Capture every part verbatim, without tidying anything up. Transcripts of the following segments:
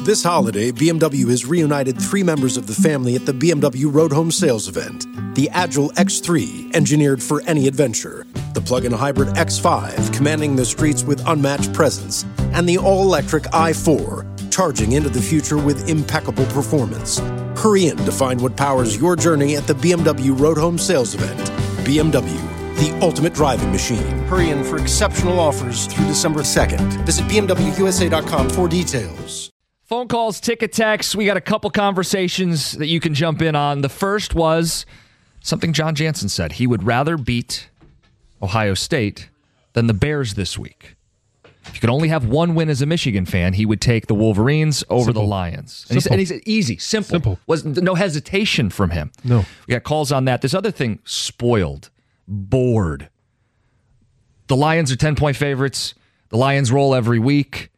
This holiday, B M W has reunited three members of the family at the B M W Road Home Sales event. The Agile X three, engineered for any adventure. The plug-in hybrid X five, commanding the streets with unmatched presence. And the all-electric i four, charging into the future with impeccable performance. Hurry in to find what powers your journey at the B M W Road Home Sales event. B M W, the ultimate driving machine. Hurry in for exceptional offers through December second. Visit B M W U S A dot com for details. Phone calls, ticket texts. We got a couple conversations that you can jump in on. The first was something John Jansen said. He would rather beat Ohio State than the Bears this week. If you could only have one win as a Michigan fan, he would take the Wolverines over Simple. the Lions. And he, and he said easy, simple. Simple. Was no hesitation from him. No. We got calls on that. This other thing, spoiled, bored. The Lions are ten-point favorites. The Lions roll every week.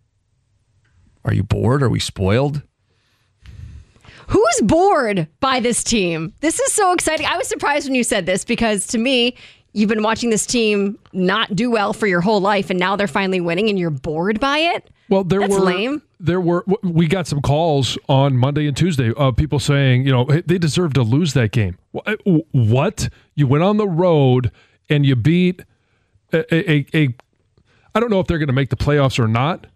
Are you bored? Are we spoiled? Who's bored by this team? This is so exciting. I was surprised when you said this because to me, you've been watching this team not do well for your whole life and now they're finally winning and you're bored by it? Well, there That's were lame. There were we got some calls on Monday and Tuesday of people saying, you know, hey, they deserve to lose that game. What? You went on the road and you beat a, a, a I don't know if they're going to make the playoffs or not.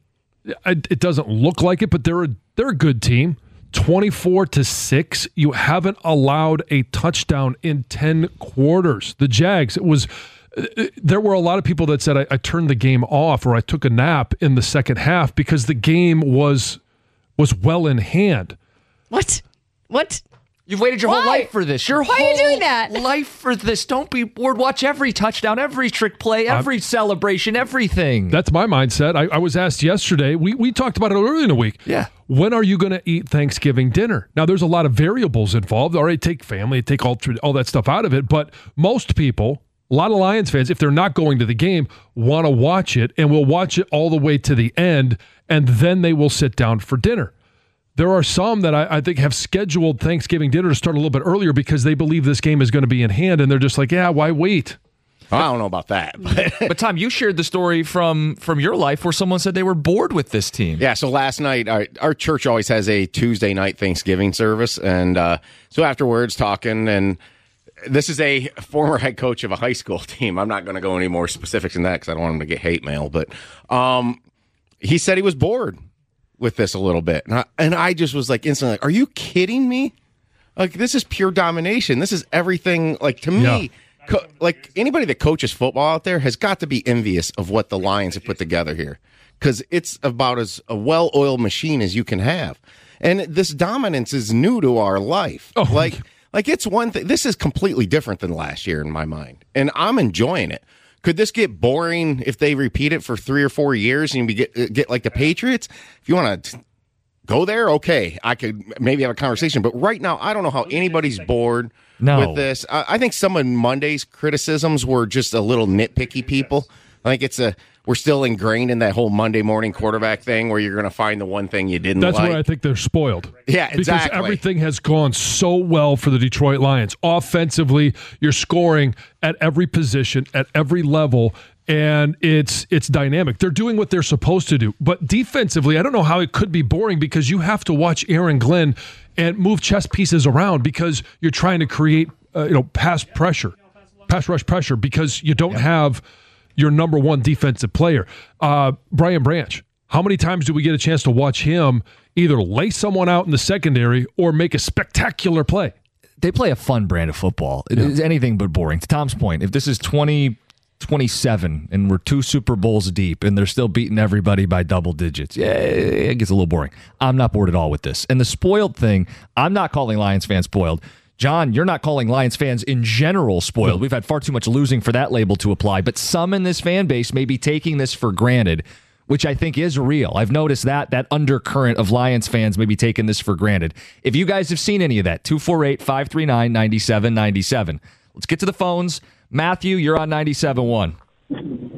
It doesn't look like it, but they're a, they're a good team. twenty-four to six. You haven't allowed a touchdown in ten quarters. The Jags, it was there were a lot of people that said I, I turned the game off or I took a nap in the second half because the game was was well in hand. What? What? You've waited your Why? whole life for this. Your Why whole are you doing that? life for this. Don't be bored. Watch every touchdown, every trick play, every I'm, celebration, everything. That's my mindset. I, I was asked yesterday. We we talked about it earlier in the week. Yeah. When are you going to eat Thanksgiving dinner? Now, there's a lot of variables involved. All right, take family, take all all that stuff out of it. But most people, a lot of Lions fans, if they're not going to the game, want to watch it and will watch it all the way to the end, and then they will sit down for dinner. There are some that I, I think have scheduled Thanksgiving dinner to start a little bit earlier because they believe this game is going to be in hand, and they're just like, yeah, why wait? I don't know about that. But, but Tom, you shared the story from, from your life where someone said they were bored with this team. Yeah, so last night, our, our church always has a Tuesday night Thanksgiving service, and uh, so afterwards talking, and this is a former head coach of a high school team. I'm not going to go any more specifics than that because I don't want him to get hate mail, but um, he said he was bored with this a little bit. And I, and I just was like instantly like, are you kidding me? Like, this is pure domination. This is everything. Like, to me, yeah. co- like anybody that coaches football out there has got to be envious of what the Lions have put together here because it's about as a well-oiled machine as you can have. And this dominance is new to our life. Oh. Like, like it's one thing. This is completely different than last year in my mind. And I'm enjoying it. Could this get boring if they repeat it for three or four years and you get get like the Patriots? If you want to go there, okay, I could maybe have a conversation. But right now, I don't know how anybody's bored no. with this. I, I think some of Monday's criticisms were just a little nitpicky people. I think it's a we're still ingrained in that whole Monday morning quarterback thing where you're going to find the one thing you didn't That's like. where I think they're spoiled. Yeah, exactly. Because everything has gone so well for the Detroit Lions. Offensively, you're scoring at every position, at every level, and it's it's dynamic. They're doing what they're supposed to do. But defensively, I don't know how it could be boring because you have to watch Aaron Glenn and move chess pieces around because you're trying to create uh, you know pass pressure, pass rush pressure because you don't yeah. have your number one defensive player. Uh, Brian Branch, how many times do we get a chance to watch him either lay someone out in the secondary or make a spectacular play? They play a fun brand of football. It yeah. is anything but boring. To Tom's point, if this is twenty twenty-seven and we're two Super Bowls deep and they're still beating everybody by double digits, yeah, it gets a little boring. I'm not bored at all with this. And the spoiled thing, I'm not calling Lions fans spoiled. John, you're not calling Lions fans in general spoiled. We've had far too much losing for that label to apply. But some in this fan base may be taking this for granted, which I think is real. I've noticed that, that undercurrent of Lions fans may be taking this for granted. If you guys have seen any of that, two four eight, five three nine, nine seven nine seven. Let's get to the phones. Matthew, you're on ninety-seven point one.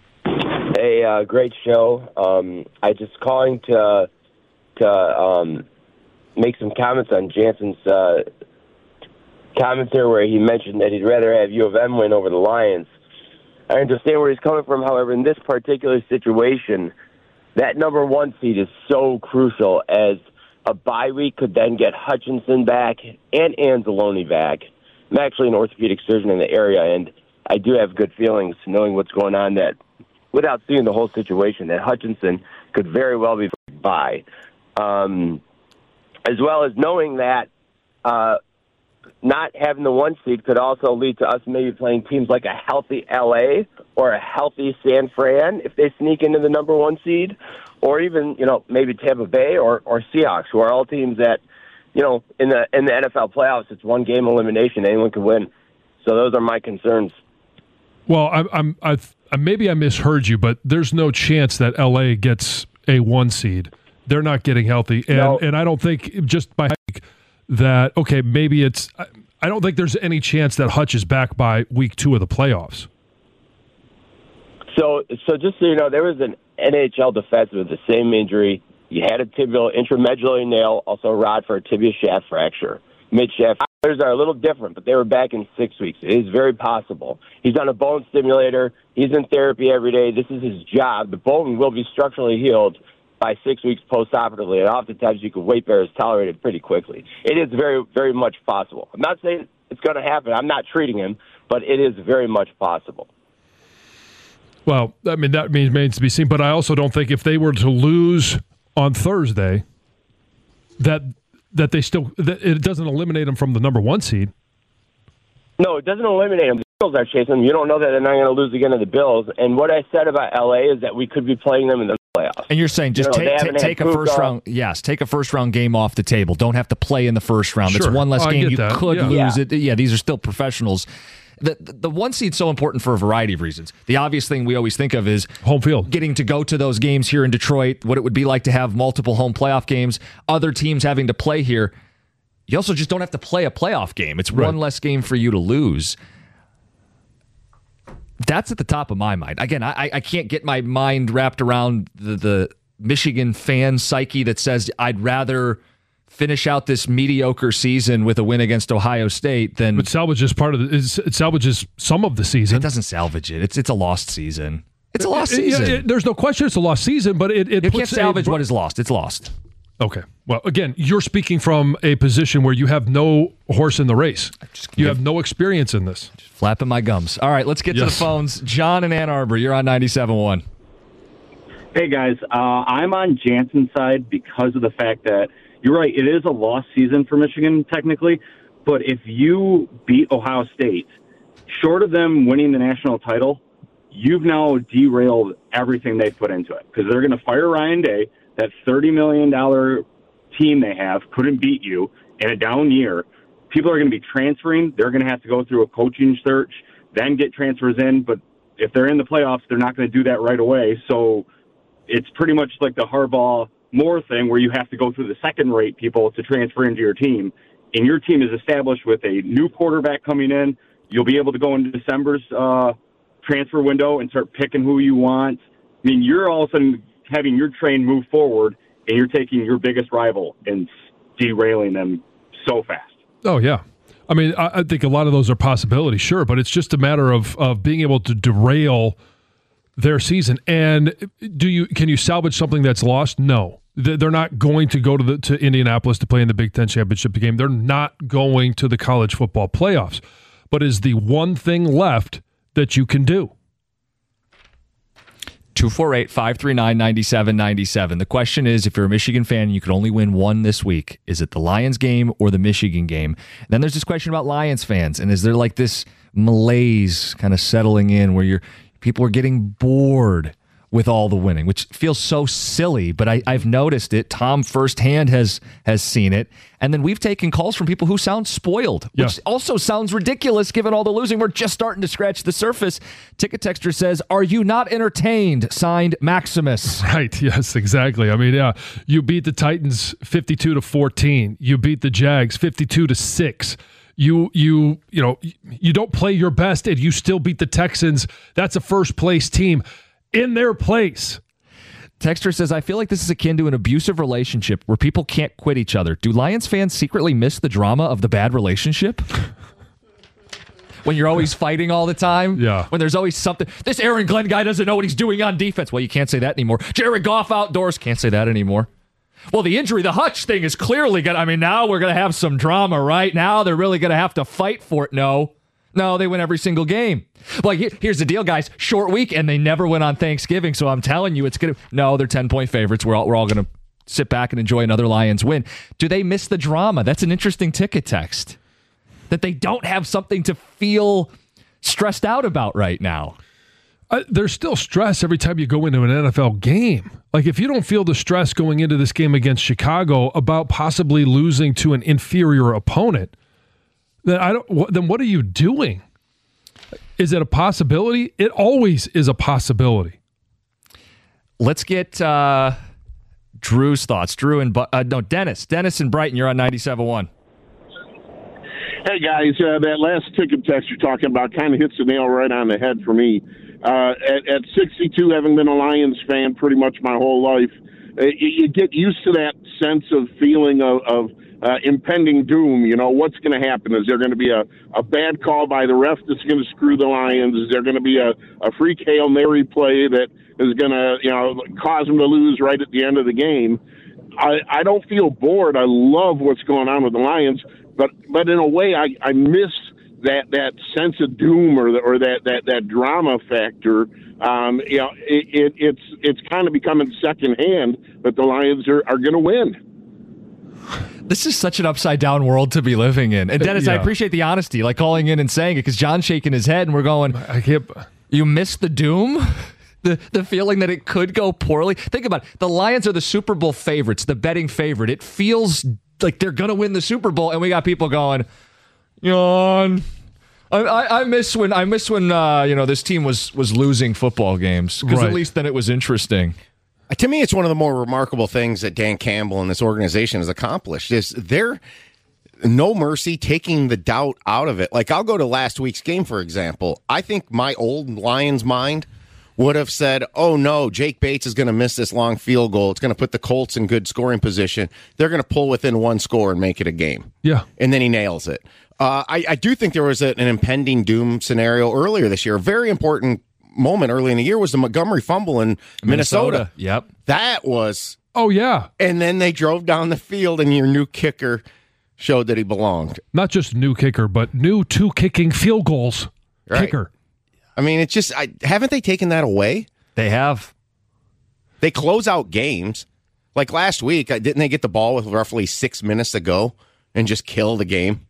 Hey, uh, great show. Um, I just calling to, to um, make some comments on Jansen's uh comments there where he mentioned that he'd rather have U of M win over the Lions. I understand where he's coming from. However, in this particular situation, that number one seed is so crucial, as a bye week could then get Hutchinson back and Anzalone back. I'm actually an orthopedic surgeon in the area, and I do have good feelings knowing what's going on, that without seeing the whole situation, that Hutchinson could very well be bye. Um, as well as knowing that uh, not having the one seed could also lead to us maybe playing teams like a healthy L A or a healthy San Fran if they sneak into the number one seed, or even, you know, maybe Tampa Bay or, or Seahawks, who are all teams that, you know, in the in the N F L playoffs, it's one game elimination. Anyone can win. So those are my concerns. Well, I'm, I'm, I've, maybe I misheard you, but there's no chance that L A gets a one seed. They're not getting healthy, and no. and I don't think just by that. Okay, maybe it's. I don't think there's any chance that Hutch is back by week two of the playoffs. So, so just so you know, there was an N H L defenseman with the same injury. He had a tibial intramedullary nail, also a rod for a tibia shaft fracture. Mid-shaft. Others are a little different, but they were back in six weeks. It is very possible. He's on a bone stimulator. He's in therapy every day. This is his job. The bone will be structurally healed by six weeks post-operatively, and oftentimes you can weight bear is tolerated pretty quickly. It is very, very much possible. I'm not saying it's going to happen. I'm not treating him, but it is very much possible. Well, I mean, that means remains to be seen, but I also don't think if they were to lose on Thursday, that that they still that it doesn't eliminate them from the number one seed. No, it doesn't eliminate them. The Bills are chasing them. You don't know that they're not going to lose again to the Bills. And what I said about L A is that we could be playing them in the playoffs. And you're saying just you know, take, take, take a first round. Yes, take a first round game off the table. Don't have to play in the first round. Sure. It's one less Oh, game. You that. could Yeah. lose Yeah. it. Yeah, these are still professionals. The, the one seed's so important for a variety of reasons. The obvious thing we always think of is home field, getting to go to those games here in Detroit, what it would be like to have multiple home playoff games, other teams having to play here. You also just don't have to play a playoff game. It's right. one less game for you to lose. That's at the top of my mind. Again, I, I can't get my mind wrapped around the, the Michigan fan psyche that says I'd rather finish out this mediocre season with a win against Ohio State than... But salvages part of the, it salvages some of the season. It doesn't salvage it. It's it's a lost season. It's a lost It- season. it- it- there's no question it's a lost season, but it, it you puts can't salvage a, what is lost. It's lost. Okay. Well, again, you're speaking from a position where you have no horse in the race. You have no experience in this. Just flapping my gums. All right, let's get to Yes. the phones. John in Ann Arbor, you're on ninety-seven point one. Hey, guys. Uh, I'm on Jansen's side because of the fact that you're right. It is a lost season for Michigan, technically. But if you beat Ohio State, short of them winning the national title, you've now derailed everything they've put into it. Because they're going to fire Ryan Day. That thirty million dollars team they have couldn't beat you in a down year. People are going to be transferring. They're going to have to go through a coaching search, then get transfers in. But if they're in the playoffs, they're not going to do that right away. So it's pretty much like the Harbaugh-Moore thing where you have to go through the second-rate people to transfer into your team. And your team is established with a new quarterback coming in. You'll be able to go into December's uh, transfer window and start picking who you want. I mean, you're all of a sudden having your train move forward, and you're taking your biggest rival and derailing them so fast. Oh, yeah. I mean, I, I think a lot of those are possibilities, sure, but it's just a matter of, of being able to derail their season. And do you can you salvage something that's lost? No. They're not going to go to the to Indianapolis to play in the Big Ten championship game. They're not going to the college football playoffs. But is the one thing left that you can do? two four eight, five three nine, nine seven nine seven. The question is, if you're a Michigan fan and you could only win one this week, is it the Lions game or the Michigan game? And then there's this question about Lions fans, and is there like this malaise kind of settling in where you're people are getting bored with all the winning, which feels so silly, but I, I've noticed it. Tom firsthand has has seen it. And then we've taken calls from people who sound spoiled, which Yeah. also sounds ridiculous given all the losing. We're just starting to scratch the surface. Ticket Texter says, are you not entertained? Signed, Maximus. Right. Yes, exactly. I mean, yeah, you beat the Titans fifty-two to fourteen. You beat the Jags fifty-two to six. You you you know, you don't play your best and you still beat the Texans. That's a first place team in their place. Texter says, I feel like this is akin to an abusive relationship where people can't quit each other. Do Lions fans secretly miss the drama of the bad relationship? when you're always fighting all the time. Yeah. When there's always something. This Aaron Glenn guy doesn't know what he's doing on defense. Well, you can't say that anymore. Jared Goff outdoors. Can't say that anymore. Well, the injury, the Hutch thing is clearly going to, I mean, now we're going to have some drama, right? Now they're really going to have to fight for it. No. No, they win every single game. Like, here's the deal, guys. Short week, and they never win on Thanksgiving, so I'm telling you, it's going to... No, they're ten-point favorites. We're all, we're all going to sit back and enjoy another Lions win. Do they miss the drama? That's an interesting ticket text. That they don't have something to feel stressed out about right now. Uh, there's still stress every time you go into an N F L game. Like, if you don't feel the stress going into this game against Chicago about possibly losing to an inferior opponent, then I don't. Then what are you doing? Is it a possibility? It always is a possibility. Let's get uh, Drew's thoughts. Drew and uh, no Dennis. Dennis and Brighton. You're on ninety-seven point one. Hey guys, uh, that last ticket text you're talking about kind of hits the nail right on the head for me. Uh, at, at sixty-two, having been a Lions fan pretty much my whole life, uh, you, you get used to that sense of feeling of. of Uh, impending doom. You know, what's going to happen? Is there going to be a, a bad call by the ref that's going to screw the Lions? Is there going to be a, a freak Hail Mary play that is going to, you know, cause them to lose right at the end of the game? I, I don't feel bored. I love what's going on with the Lions, but but in a way, I, I miss that, that sense of doom or the, or that, that, that drama factor. Um, you know, it, it, it's it's kind of becoming secondhand that the Lions are, are going to win. This is such an upside-down world to be living in. And, Dennis, yeah. I appreciate the honesty, like calling in and saying it, because John's shaking his head, and we're going, I can't... You miss the doom? The the feeling that it could go poorly? Think about it. The Lions are the Super Bowl favorites, the betting favorite. It feels like they're going to win the Super Bowl, and we got people going, yawn. I, I, I miss when, I miss when uh, you know, this team was, was losing football games, because right. At least then it was interesting. To me, it's one of the more remarkable things that Dan Campbell and this organization has accomplished is they're no mercy taking the doubt out of it. Like, I'll go to last week's game, for example. I think my old Lions mind would have said, oh, no, Jake Bates is going to miss this long field goal. It's going to put the Colts in good scoring position. They're going to pull within one score and make it a game. Yeah. And then he nails it. Uh, I, I do think there was a, an impending doom scenario earlier this year, a very important moment early in the year was the Montgomery fumble in Minnesota. Minnesota. Yep. That was... Oh, yeah. And then they drove down the field, and your new kicker showed that he belonged. Not just new kicker, but new two kicking field goals right. kicker. I mean, it's just... I, haven't they taken that away? They have. They close out games. Like last week, didn't they get the ball with roughly six minutes to go and just kill the game?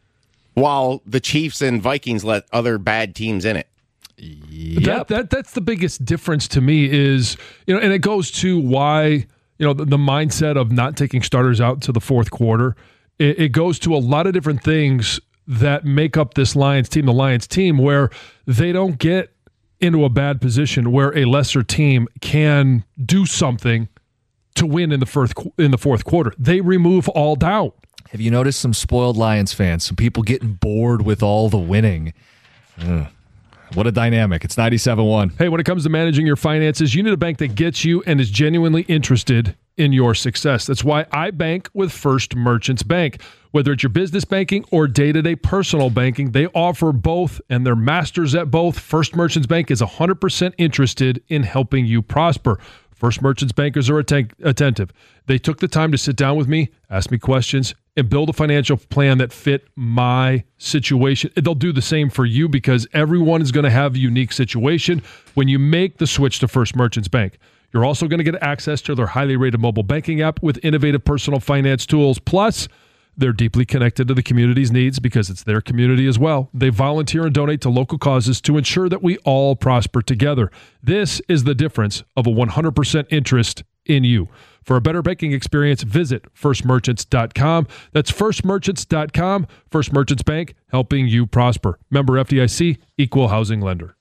While the Chiefs and Vikings let other bad teams in it. Yep. That, that that's the biggest difference to me is, you know, and it goes to why, you know, the, the mindset of not taking starters out to the fourth quarter. It, it goes to a lot of different things that make up this Lions team, the Lions team, where they don't get into a bad position where a lesser team can do something to win in the first in the fourth quarter. They remove all doubt. Have you noticed some spoiled Lions fans, some people getting bored with all the winning? Ugh. What a dynamic. It's ninety-seven point one. Hey, when it comes to managing your finances, you need a bank that gets you and is genuinely interested in your success. That's why I bank with First Merchants Bank. Whether it's your business banking or day-to-day personal banking, they offer both, and they're masters at both. First Merchants Bank is one hundred percent interested in helping you prosper. First Merchants bankers are atten- attentive. They took the time to sit down with me, ask me questions, and build a financial plan that fit my situation. They'll do the same for you because everyone is going to have a unique situation when you make the switch to First Merchants Bank. You're also going to get access to their highly rated mobile banking app with innovative personal finance tools. Plus, they're deeply connected to the community's needs because it's their community as well. They volunteer and donate to local causes to ensure that we all prosper together. This is the difference of a one hundred percent interest in you. For a better banking experience, visit first merchants dot com. That's first merchants dot com. First Merchants Bank, helping you prosper. Member F D I C, Equal Housing Lender.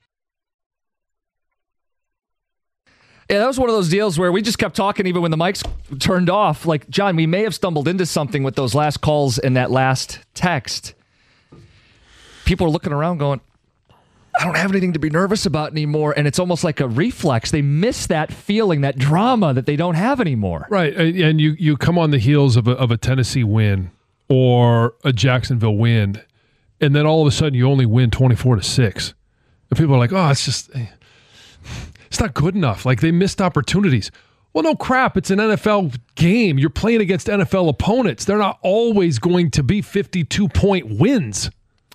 Yeah, that was one of those deals where we just kept talking even when the mics turned off. Like, John, we may have stumbled into something with those last calls and that last text. People are looking around going, I don't have anything to be nervous about anymore. And it's almost like a reflex. They miss that feeling, that drama that they don't have anymore. Right. And you, you come on the heels of a, of a Tennessee win or a Jacksonville win, and then all of a sudden you only win twenty-four to six. And people are like, oh, it's just, it's not good enough. Like, they missed opportunities. Well, no crap. It's an N F L game. You're playing against N F L opponents. They're not always going to be fifty-two point wins.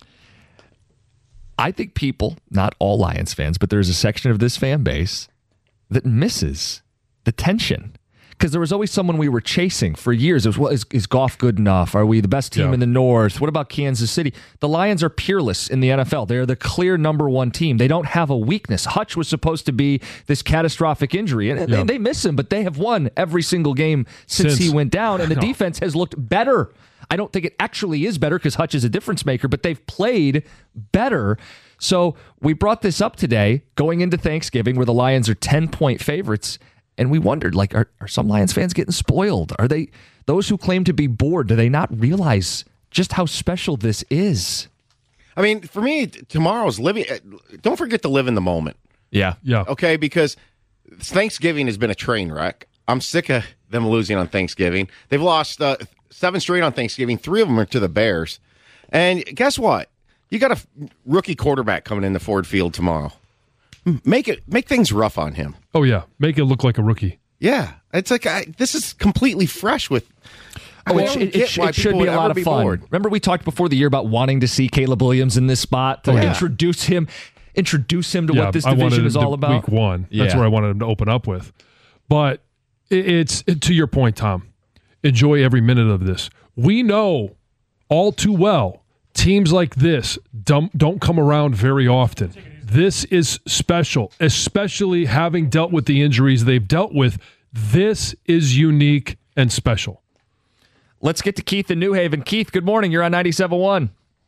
I think people, not all Lions fans, but there's a section of this fan base that misses the tension. Because there was always someone we were chasing for years. It was, well, is, is Goff good enough? Are we the best team Yeah. in the North? What about Kansas City? The Lions are peerless in the N F L. They're the clear number one team. They don't have a weakness. Hutch was supposed to be this catastrophic injury, and Yeah. they, they miss him, but they have won every single game since, Since. he went down, and the No. defense has looked better. I don't think it actually is better because Hutch is a difference maker, but they've played better. So we brought this up today going into Thanksgiving where the Lions are ten-point favorites, and we wondered, like, are, are some Lions fans getting spoiled? Are they, those who claim to be bored, do they not realize just how special this is? I mean, for me, tomorrow's living. Don't forget to live in the moment. Yeah. Yeah. Okay, because Thanksgiving has been a train wreck. I'm sick of them losing on Thanksgiving. They've lost uh, seven straight on Thanksgiving. Three of them are to the Bears. And guess what? You got a rookie quarterback coming into Ford Field tomorrow. Make it make things rough on him. Oh, yeah. Make it look like a rookie. Yeah, it's like I, this is completely fresh with. Oh, I it, don't it, get it, sh- why it should people be would a lot ever of fun. bored. Remember we talked before the year about wanting to see Caleb Williams in this spot to Oh, yeah. introduce him, introduce him to Yeah, what this I wanted division him is to all about. Week one. That's Yeah. where I wanted him to open up with. But it, it's it, to your point, Tom. Enjoy every minute of this. We know all too well teams like this don't, don't come around very often. This is special, especially having dealt with the injuries they've dealt with. This is unique and special. Let's get to Keith in New Haven. Keith, good morning. You're on ninety-seven point one.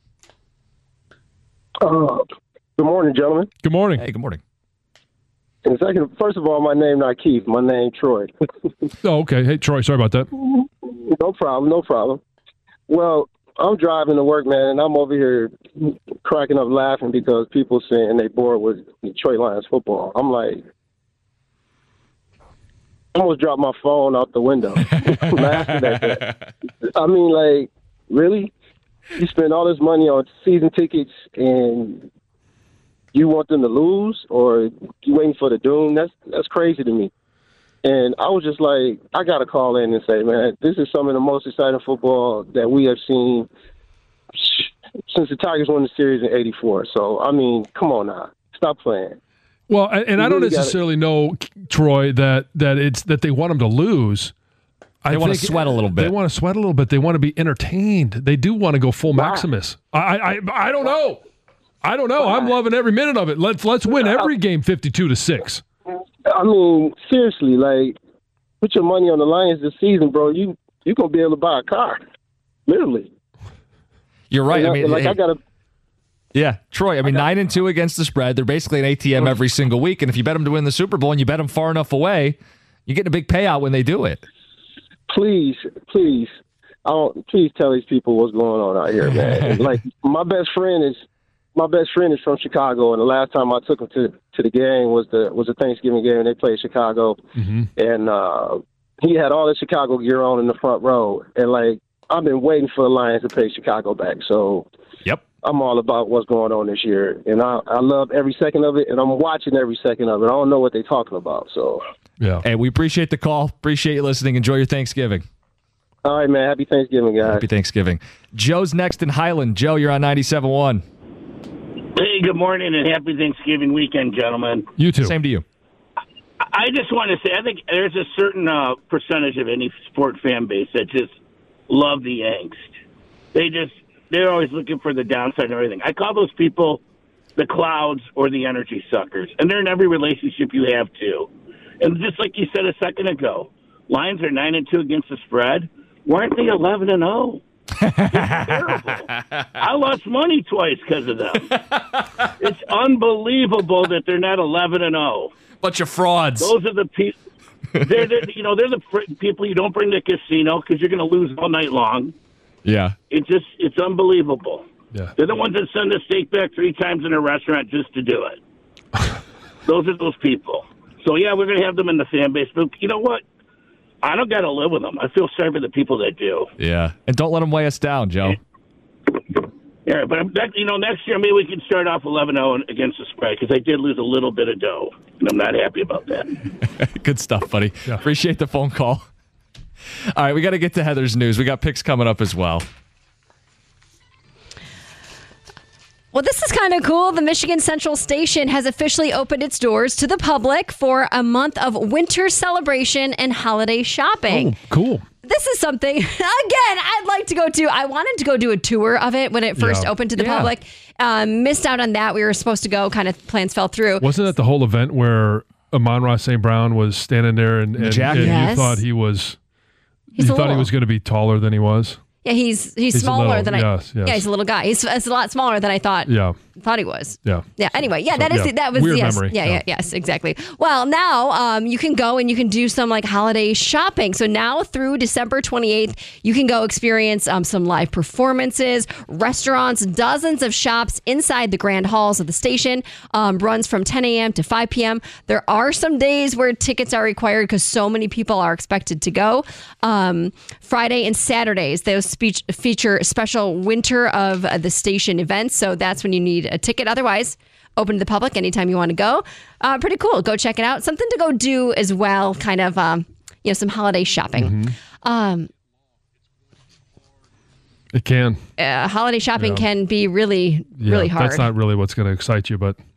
Uh, good morning, gentlemen. Good morning. Hey, good morning. And second, first of all, my name not Keith. My name Troy. Oh, okay. Hey, Troy, sorry about that. No problem. No problem. Well, I'm driving to work, man, and I'm over here cracking up laughing because people saying they bored with Detroit Lions football. I'm like, I almost dropped my phone out the window laughing at that. I mean, like, really? You spend all this money on season tickets and you want them to lose, or you waiting for the doom? That's that's crazy to me. And I was just like, I got to call in and say, man, this is some of the most exciting football that we have seen since the Tigers won the series in eighty-four. So, I mean, come on now. Stop playing. Well, and, and I don't really necessarily know, Troy, that that it's that they want them to lose. I They wanna think sweat a little bit. They want to sweat a little bit. They want to be entertained. They do want to go full Maximus. I, I I don't know. I don't know. I'm loving every minute of it. Let's let's win every game fifty-two to six. I mean, seriously, like, put your money on the Lions this season, bro. You you gonna be able to buy a car, literally. You're right. And I mean, like hey, I gotta. yeah, Troy. I mean, nine and two against the spread. They're basically an A T M every single week. And if you bet them to win the Super Bowl and you bet them far enough away, you get a big payout when they do it. Please, please, I don't. Please tell these people what's going on out here, man. Like, my best friend is my best friend is from Chicago, and the last time I took him to to the game was the was a Thanksgiving game, and they played Chicago, Mm-hmm. and uh, he had all the Chicago gear on in the front row, and like I've been waiting for the Lions to pay Chicago back, so Yep. I'm all about what's going on this year, and I I love every second of it, and I'm watching every second of it. I don't know what they're talking about, so. Yeah. Hey, we appreciate the call. Appreciate you listening. Enjoy your Thanksgiving. All right, man. Happy Thanksgiving, guys. Happy Thanksgiving. Joe's next in Highland. Joe, you're on ninety-seven point one. Hey, good morning and happy Thanksgiving weekend, gentlemen. You too. Same to you. I just want to say, I think there's a certain uh, percentage of any sport fan base that just love the angst. They just, they're always looking for the downside and everything. I call those people the clouds or the energy suckers, and they're in every relationship you have too. And just like you said a second ago, Lions are nine and two against the spread. Weren't they eleven and zero? Terrible. I lost money twice because of them. It's unbelievable that they're not eleven and zero. Bunch of frauds. Those are the people. They're the, you know they're the fr- people you don't bring to the casino because you're going to lose all night long. Yeah. It just it's unbelievable. Yeah. They're the ones that send the steak back three times in a restaurant just to do it. Those are those people. So yeah, we're going to have them in the fan base, but you know what? I don't got to live with them. I feel sorry for the people that do. Yeah. And don't let them weigh us down, Joe. Yeah, but I'm, that, you know, next year maybe we can start off eleven oh against the spread because I did lose a little bit of dough, and I'm not happy about that. Good stuff, buddy. Yeah. Appreciate the phone call. All right, we got to get to Heather's news. We got picks coming up as well. Well, this is kind of cool. The Michigan Central Station has officially opened its doors to the public for a month of winter celebration and holiday shopping. Oh, cool. This is something, again, I'd like to go to. I wanted to go do a tour of it when it first Yeah. opened to the Yeah. public. Um, missed out on that. We were supposed to go, kind of plans fell through. Wasn't that the whole event where Amon-Ra Saint Brown was standing there and, and, jacket. and Yes. you thought he was He's you a thought he little- was going to be taller than he was? Yeah, he's he's, He's a smaller little- than I. yes, yes. Yeah, he's a little guy. He's, he's a lot smaller than I thought. Yeah. Thought he was. Yeah. Yeah. Anyway, yeah, So, that is yeah, the, that was weird yes, memory. Yeah, yeah, Yeah. yes, exactly. Well, now um, you can go and you can do some like holiday shopping. So now through December twenty-eighth, you can go experience um, some live performances, restaurants, dozens of shops inside the grand halls of the station. Um, runs from ten a.m. to five p.m. There are some days where tickets are required because so many people are expected to go. Um, Friday and Saturdays, those speech feature special winter of uh, the station events. So that's when you need a ticket. Otherwise, open to the public anytime you want to go. Uh, pretty cool. Go check it out. Something to go do as well. Kind of, um, you know, some holiday shopping. Mm-hmm. Um, It can. uh, holiday shopping Yeah. can be really, Yeah, really hard. That's not really what's going to excite you, but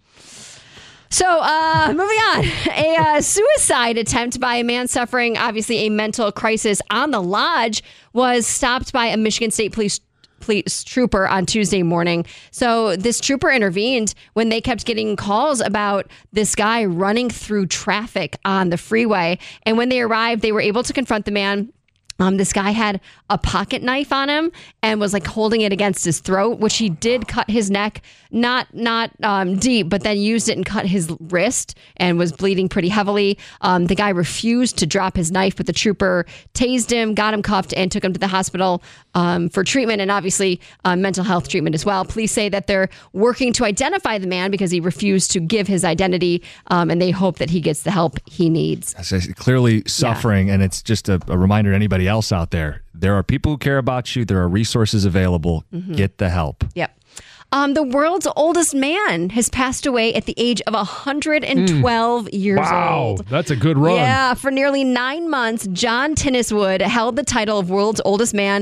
So, uh, moving on, a uh, suicide attempt by a man suffering, obviously, a mental crisis on the lodge was stopped by a Michigan State Police police trooper on Tuesday morning. So this trooper intervened when they kept getting calls about this guy running through traffic on the freeway. And when they arrived, they were able to confront the man. Um, this guy had a pocket knife on him and was like holding it against his throat, which he did cut his neck, not not um, deep, but then used it and cut his wrist and was bleeding pretty heavily. Um, the guy refused to drop his knife, but the trooper tased him, got him cuffed, and took him to the hospital um, for treatment and obviously uh, mental health treatment as well. Police say that they're working to identify the man because he refused to give his identity, um, and they hope that he gets the help he needs. That's clearly suffering, and it's just a, a reminder to anybody else out there. There are people who care about you. There are resources available. Mm-hmm. Get the help. Yep. Um, the world's oldest man has passed away at the age of one hundred twelve years wow, old. that's a good run. Yeah, for nearly nine months, John Tinniswood held the title of world's oldest man,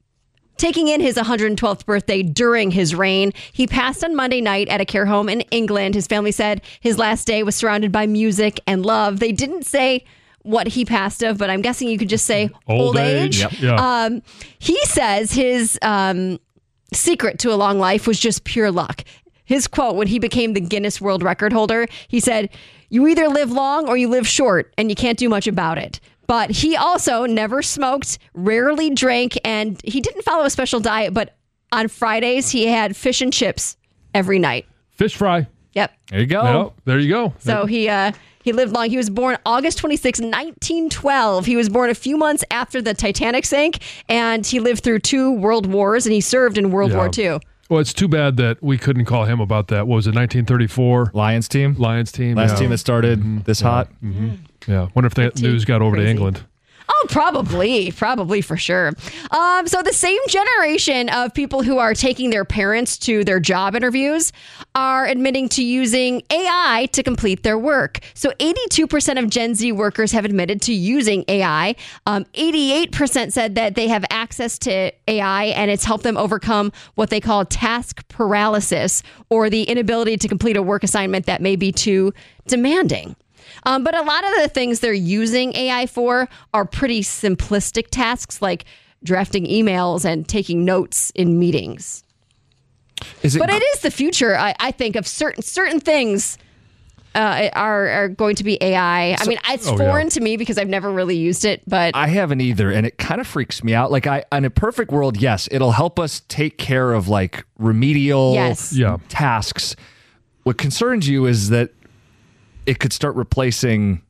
taking in his one hundred twelfth birthday during his reign. He passed on Monday night at a care home in England. His family said his last day was surrounded by music and love. They didn't say what he passed of, but I'm guessing you could just say old, Old age. age. Yep. Yeah. Um, he says his um, secret to a long life was just pure luck. His quote when he became the Guinness World Record holder, he said, "You either live long or you live short, and you can't do much about it." But he also never smoked, rarely drank, and he didn't follow a special diet, but on Fridays he had fish and chips every night. Fish fry. Yep. There you go. Yep, there you go. So he uh, he lived long. He was born August twenty-sixth, nineteen twelve. He was born a few months after the Titanic sank, and he lived through two world wars, and he served in World Yeah. War Two. Well, it's too bad that we couldn't call him about that. What was it, nineteen thirty-four? Lions team. Lions team. Last yeah. team that started this hot. Yeah. Wonder if that news got over Crazy. to England. Oh, probably, probably for sure. Um, so the same generation of people who are taking their parents to their job interviews are admitting to using A I to complete their work. So eighty-two percent of Gen Z workers have admitted to using A I. Um, eighty-eight percent said that they have access to A I and it's helped them overcome what they call task paralysis, or the inability to complete a work assignment that may be too demanding. Um, but a lot of the things they're using A I for are pretty simplistic tasks, like drafting emails and taking notes in meetings. Is it? But it is the future, I, I think, of certain certain things uh, are are going to be A I. I mean, it's oh, foreign yeah. to me because I've never really used it. But I haven't either, and it kind of freaks me out. Like, I, in a perfect world, yes, it'll help us take care of like remedial Yes. Yeah. tasks. What concerns you is that it could start replacing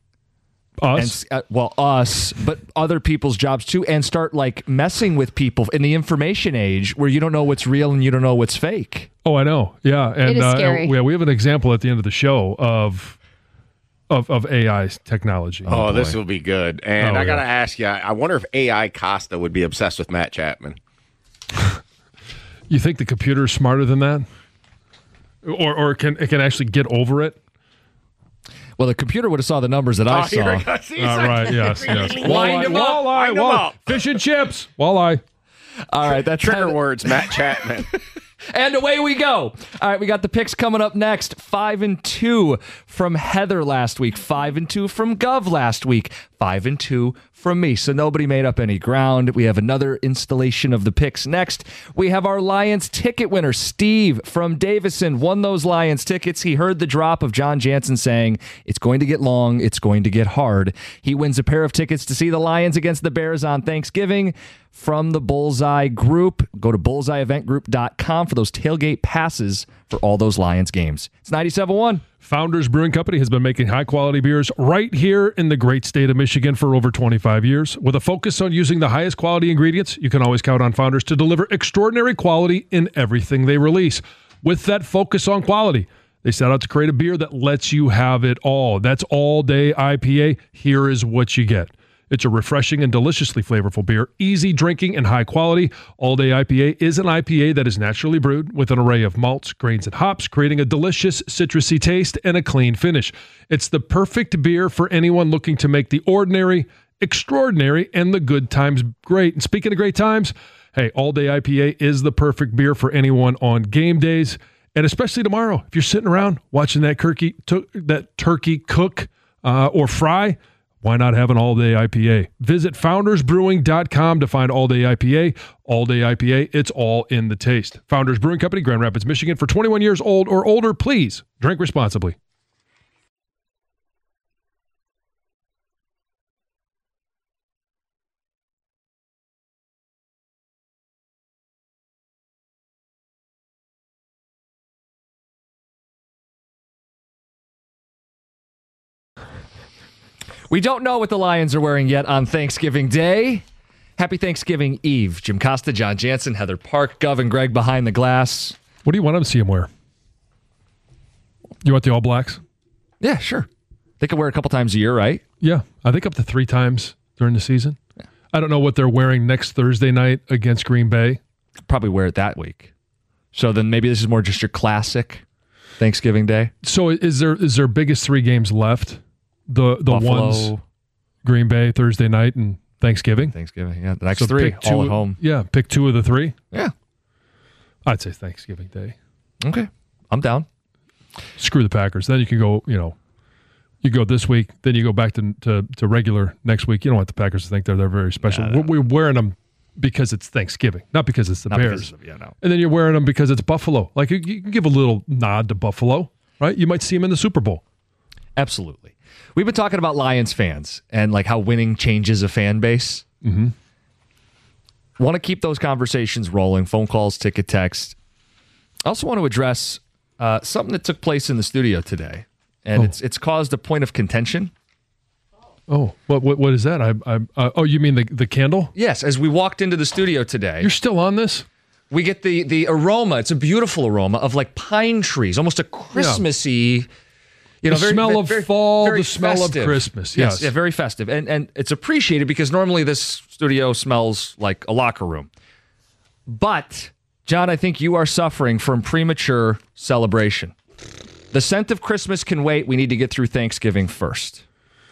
Us. and uh, well us, but other people's jobs too, and start like messing with people in the information age where you don't know what's real and you don't know what's fake. Oh, I know. Yeah, and It is uh, scary. yeah, we have an example at the end of the show of of of A I technology. Oh, this will be good. And Oh, I got to yeah. ask you, I wonder if A I Costa would be obsessed with Matt Chapman. You think the computer is smarter than that? Or or can it can actually get over it? Well, the computer would have saw the nurbers that I Oh, here saw. we go. All right, yes, yes. Wind him up, wind him walleye, up. fish and chips, walleye. All right, that's Trigger Heather- words, Matt Chapman. And away we go. All right, we got the picks coming up next. Five and two from Heather last week. Five and two from Gov last week. Five and two from me. So nobody made up any ground. We have another installation of the picks next. We have our Lions ticket winner, Steve from Davison, won those Lions tickets. He heard the drop of John Jansen saying, it's going to get long, it's going to get hard. He wins a pair of tickets to see the Lions against the Bears on Thanksgiving from the Bullseye Group. Go to bullseye event group dot com for those tailgate passes for all those Lions games. It's ninety-seven point one. Founders Brewing Company has been making high-quality beers right here in the great state of Michigan for over twenty-five years. With a focus on using the highest quality ingredients, you can always count on Founders to deliver extraordinary quality in everything they release. With that focus on quality, they set out to create a beer that lets you have it all. That's all-day I P A. Here is what you get. It's a refreshing and deliciously flavorful beer, easy drinking and high quality. All Day I P A is an I P A that is naturally brewed with an array of malts, grains, and hops, creating a delicious citrusy taste and a clean finish. It's the perfect beer for anyone looking to make the ordinary extraordinary and the good times great. And speaking of great times, hey, All Day I P A is the perfect beer for anyone on game days, and especially tomorrow. If you're sitting around watching that turkey, to, that turkey cook uh, or fry, why not have an all-day I P A? Visit founders brewing dot com to find all-day I P A. All-day I P A, it's all in the taste. Founders Brewing Company, Grand Rapids, Michigan. For twenty-one years old or older, please drink responsibly. We don't know what the Lions are wearing yet on Thanksgiving Day. Happy Thanksgiving Eve. Jim Costa, John Jansen, Heather Park, Gov, and Greg behind the glass. What do you want them to see him wear? You want the All Blacks? Yeah, sure. They can wear it a couple times a year, right? Yeah, I think up to three times during the season. Yeah. I don't know what they're wearing next Thursday night against Green Bay. Probably wear it that week. So then maybe this is more just your classic Thanksgiving Day. So is there is there biggest three games left? The the Buffalo, ones Green Bay Thursday night and Thanksgiving. Thanksgiving, yeah. The next so three, two, all at home. Yeah, pick two of the three. Yeah. I'd say Thanksgiving Day. Okay. I'm down. Screw the Packers. Then you can go, you know, you go this week, then you go back to to, to regular next week. You don't want the Packers to think they're, they're very special. Nah, no. We're wearing them because it's Thanksgiving, not because it's the Not Bears. because of- yeah, no. And then you're wearing them because it's Buffalo. Like, you, you can give a little nod to Buffalo, right? You might see them in the Super Bowl. Absolutely. We've been talking about Lions fans and like how winning changes a fan base. Mm-hmm. Want to keep those conversations rolling, phone calls, ticket text. I also want to address uh, something that took place in the studio today, and Oh. it's it's caused a point of contention. Oh, what what, what is that? I, I uh, oh, you mean the, the candle? Yes, as we walked into the studio today, You're still on this? we get the the aroma. It's a beautiful aroma of like pine trees, almost a Christmassy. You know, The very, smell very, of very, fall, very the smell of festive. Christmas, yes. yeah, very festive, and and it's appreciated because normally this studio smells like a locker room. But John, I think you are suffering from premature celebration. The scent of Christmas can wait. We need to get through Thanksgiving first.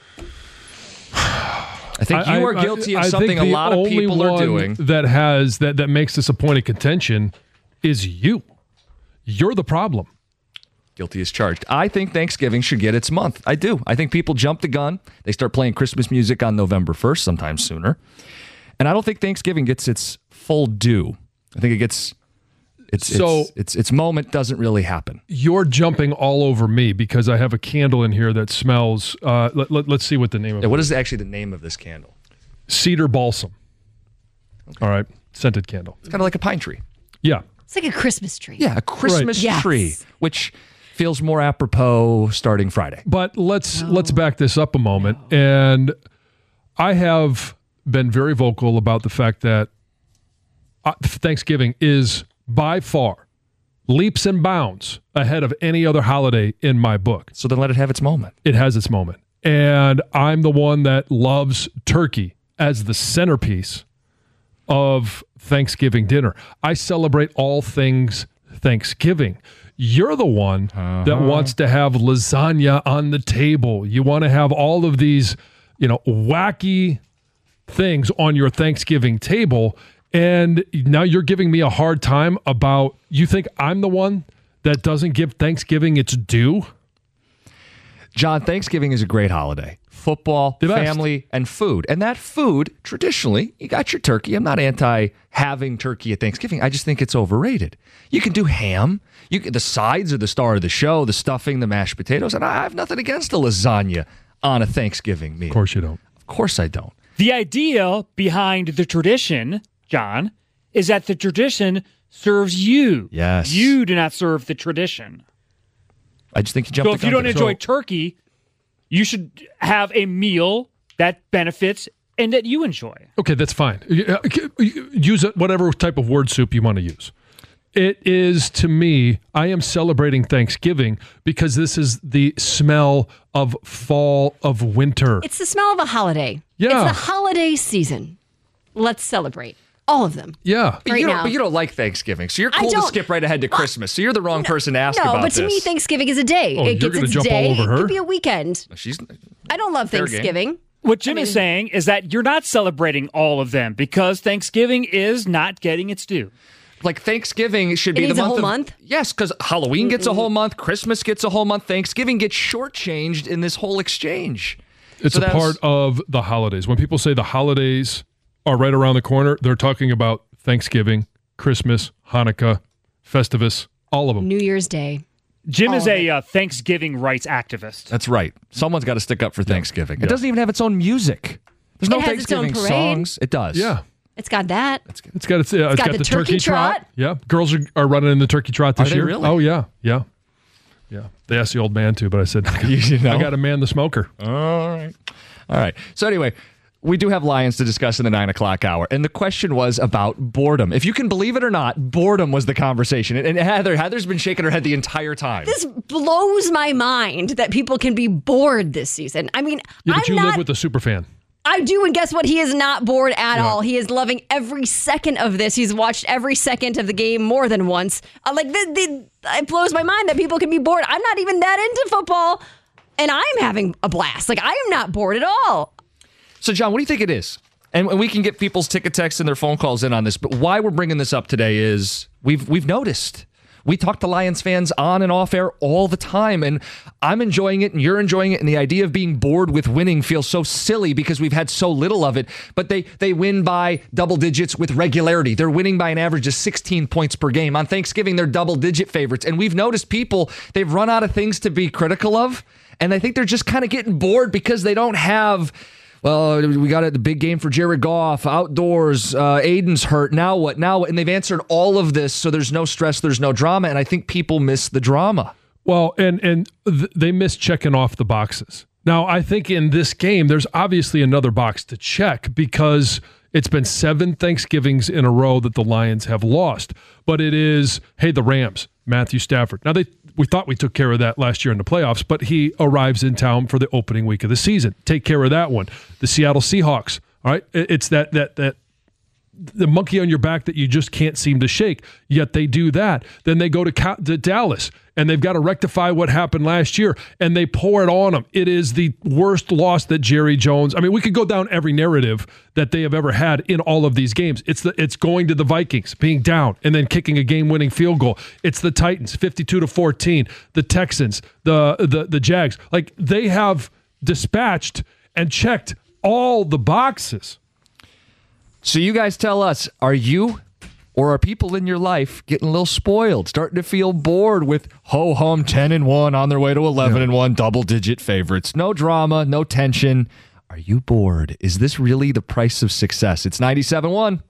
I think you are guilty I- of I something think a the lot of only people are one doing. that has that that makes this a point of contention is you. You're the problem. Guilty as charged. I think Thanksgiving should get its month. I do. I think people jump the gun. They start playing Christmas music on November first, sometimes sooner. And I don't think Thanksgiving gets its full due. I think it gets its So- its, its its moment doesn't really happen. You're jumping all over me because I have a candle in here that smells. Uh, let, let, let's see what the name of Yeah, it what is. is actually the name of this candle? Cedar balsam. All right, scented candle. It's kind of like a pine tree. Yeah. It's like a Christmas tree. Yeah, a Christmas Right. tree, Yes. which feels more apropos starting Friday. But let's let's back this up a moment. And I have been very vocal about the fact that uh, Thanksgiving is by far leaps and bounds ahead of any other holiday in my book. So then let it have its moment. It has its moment. And I'm the one that loves turkey as the centerpiece of Thanksgiving dinner. I celebrate all things Thanksgiving. You're the one uh-huh. that wants to have lasagna on the table. You want to have all of these, you know, wacky things on your Thanksgiving table. And now you're giving me a hard time about, you think I'm the one that doesn't give Thanksgiving its due? John, Thanksgiving is a great holiday. Football, family, and food. And that food, traditionally, you got your turkey. I'm not anti having turkey at Thanksgiving. I just think it's overrated. You can do ham. You can, the sides are the star of the show, the stuffing, the mashed potatoes. And I have nothing against a lasagna on a Thanksgiving meal. Of course you don't. Of course I don't. The idea behind the tradition, John, is that the tradition serves you. Yes. You do not serve the tradition. I just think you jumped So the if you don't gun. enjoy So- turkey, you should have a meal that benefits and that you enjoy. Okay, that's fine. Use whatever type of word soup you want to use. It is, to me, I am celebrating Thanksgiving because this is the smell of fall, of winter. It's the smell of a holiday. Yeah. It's the holiday season. Let's celebrate. All of them. Yeah. But, right you don't, now. but you don't like Thanksgiving, so you're I cool to don't- skip right ahead to Christmas. So you're the wrong person to ask no, about but to this. me, Thanksgiving is a day. Oh, it you're gets gonna its jump all day. over It her? could be a weekend. She's I don't love Fair game. Thanksgiving. What Jim I is mean- saying is that you're not celebrating all of them because Thanksgiving is not getting its due. like Thanksgiving should It be the needs a month whole of, month? Yes, because Halloween gets a whole month, Christmas gets a whole month, Thanksgiving gets shortchanged in this whole exchange. It's So a that's- part of the holidays. When people say the holidays are right around the corner, they're talking about Thanksgiving, Christmas, Hanukkah, Festivus, all of them. New Year's Day. Jim All is of a it. uh, Thanksgiving rights activist. That's right. Someone's got to stick up for Thanksgiving. It doesn't even have its own music. There's no It has its own Thanksgiving parade. songs. It does. Yeah. It's got that. It's got its, uh, it's got the turkey trot. Yeah. Girls are, are running in the turkey trot this Are they year. really? Oh, yeah. Yeah. Yeah. They asked the old man to, but I said, You know? I got to man the smoker. All right. All right. So anyway, we do have Lions to discuss in the nine o'clock hour. And the question was about boredom. If you can believe it or not, boredom was the conversation. And, and Heather, Heather's been shaking her head the entire time. This blows my mind that people can be bored this season. I mean, Yeah, but I'm you not, live with a super fan. I do, and guess what? He is not bored at Yeah. all. He is loving every second of this. He's watched every second of the game more than once. Uh, like, the, the, it blows my mind that people can be bored. I'm not even that into football, and I'm having a blast. Like, I am not bored at all. So, John, what do you think it is? And we can get people's ticket texts and their phone calls in on this, but why we're bringing this up today is we've we've noticed. We talk to Lions fans on and off air all the time, and I'm enjoying it, and you're enjoying it, and the idea of being bored with winning feels so silly because we've had so little of it, but they, they win by double digits with regularity. They're winning by an average of sixteen points per game. On Thanksgiving, they're double-digit favorites, and we've noticed people, they've run out of things to be critical of, and I think they're just kind of getting bored because they don't have... Well, we got it, the big game for Jared Goff, outdoors, uh, Aiden's hurt, now what, now what? And they've answered all of this, so there's no stress, there's no drama, and I think people miss the drama. Well, and and th- they miss checking off the boxes. Now, I think in this game, there's obviously another box to check because it's been seven Thanksgivings in a row that the Lions have lost. But it is, hey, the Rams, Matthew Stafford. Now, they we thought we took care of that last year in the playoffs, but he arrives in town for the opening week of the season. Take care of that one. The Seattle Seahawks, all right? It's that that that the monkey on your back that you just can't seem to shake, yet they do that. Then they go to, Ca- to Dallas, and they've got to rectify what happened last year, and they pour it on them. It is the worst loss that Jerry Jones, I mean, we could go down every narrative that they have ever had in all of these games. It's the it's going to the Vikings, being down, and then kicking a game-winning field goal. It's the Titans, fifty-two to fourteen, the Texans, the the the Jags. Like, they have dispatched and checked all the boxes. So you guys tell us, are you or are people in your life getting a little spoiled, starting to feel bored with ho-hum ten and one on their way to eleven and one, double-digit favorites? No drama, no tension. Are you bored? Is this really the price of success? It's ninety-seven point one.